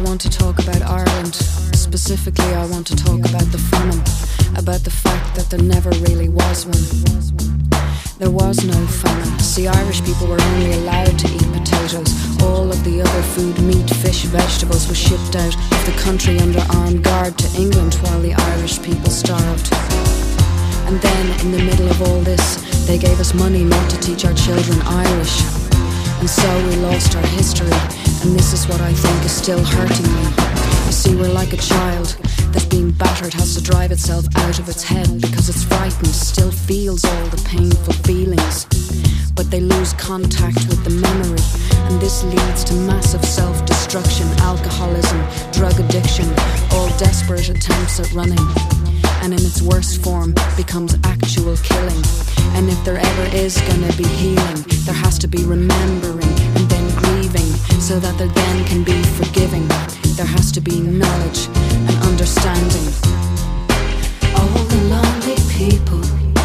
want to talk about Ireland. Specifically, I want to talk about the famine, about the fact that there never really was one. There was no famine. See, Irish people were only allowed to eat potatoes. All of the other food, meat, fish, vegetables, was shipped out of the country under armed guard to England while the Irish people starved. And then, in the middle of all this, they gave us money not to teach our children Irish. And so we lost our history, and this is what I think is still hurting me. You see, we're like a child that's being battered, has to drive itself out of its head because it's frightened, still feels all the painful feelings. But they lose contact with the memory, and this leads to massive self-destruction, alcoholism, drug addiction, all desperate attempts at running. And in its worst form becomes actual killing. And if there ever is gonna be healing, there has to be remembering and then grieving, so that there then can be forgiving. There has to be knowledge and understanding. All the lonely people,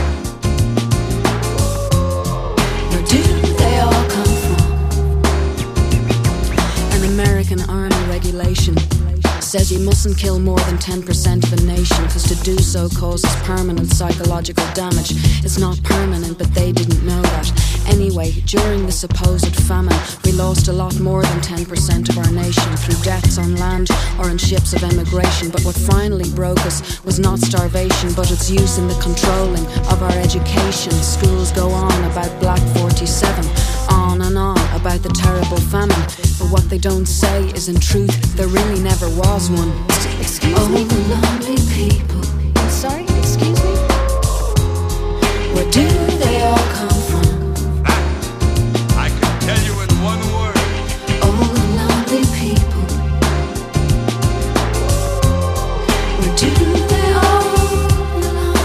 where do they all come from? An American Army regulation says you mustn't kill more than 10% of a nation, because to do so causes permanent psychological damage. It's not permanent, but they didn't know that. Anyway, during the supposed famine, we lost a lot more than 10% of our nation through deaths on land or in ships of emigration. But what finally broke us was not starvation, but its use in the controlling of our education. Schools go on about Black 47, on and on about the terrible famine. But what they don't say is, in truth, there really never was one. Excuse me? The lonely people. I'm sorry, excuse me? Where do they all come from? That I can tell you in one word. All the lonely people. Where do they all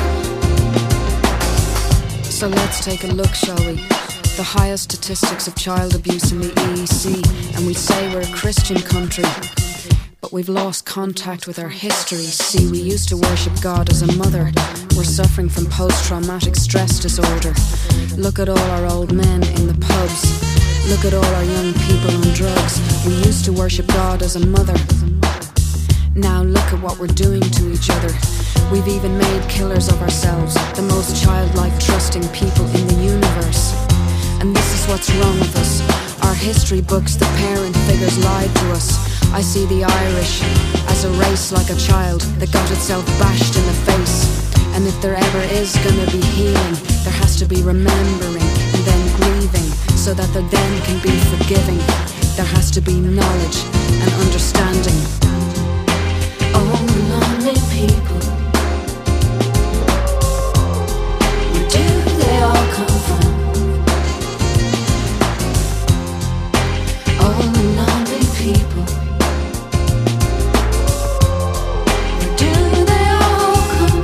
belong? So let's take a look, shall we? The highest statistics of child abuse in the EEC, and we say we're a Christian country, but we've lost contact with our history. See, we used to worship God as a mother. We're suffering from post-traumatic stress disorder. Look at all our old men in the pubs. Look at all our young people on drugs. We used to worship God as a mother. Now look at what we're doing to each other. We've even made killers of ourselves, the most childlike, trusting people in the universe. And this is what's wrong with us. Our history books, the parent figures lied to us. I see the Irish as a race like a child that got itself bashed in the face. And if there ever is gonna be healing, there has to be remembering and then grieving, so that there then can be forgiving. There has to be knowledge and understanding. All the lonely people, where do they all come from? All the lonely people, where do they all come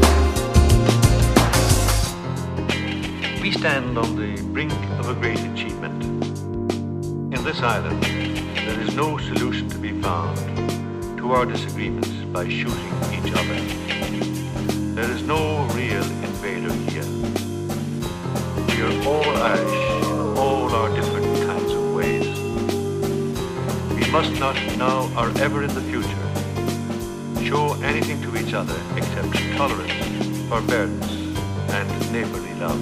We stand on the brink of a great achievement. In this island, there is no solution to be found to our disagreements by shooting each other. There is no real invader here. We are all Irish in all our different kinds of ways. We must not now or ever in the future show anything to each other except tolerance, forbearance, and neighborly love.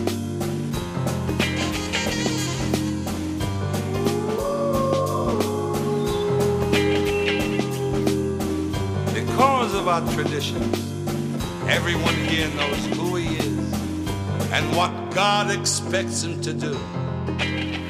Because of our traditions, everyone here knows who he is and what God expects him to do.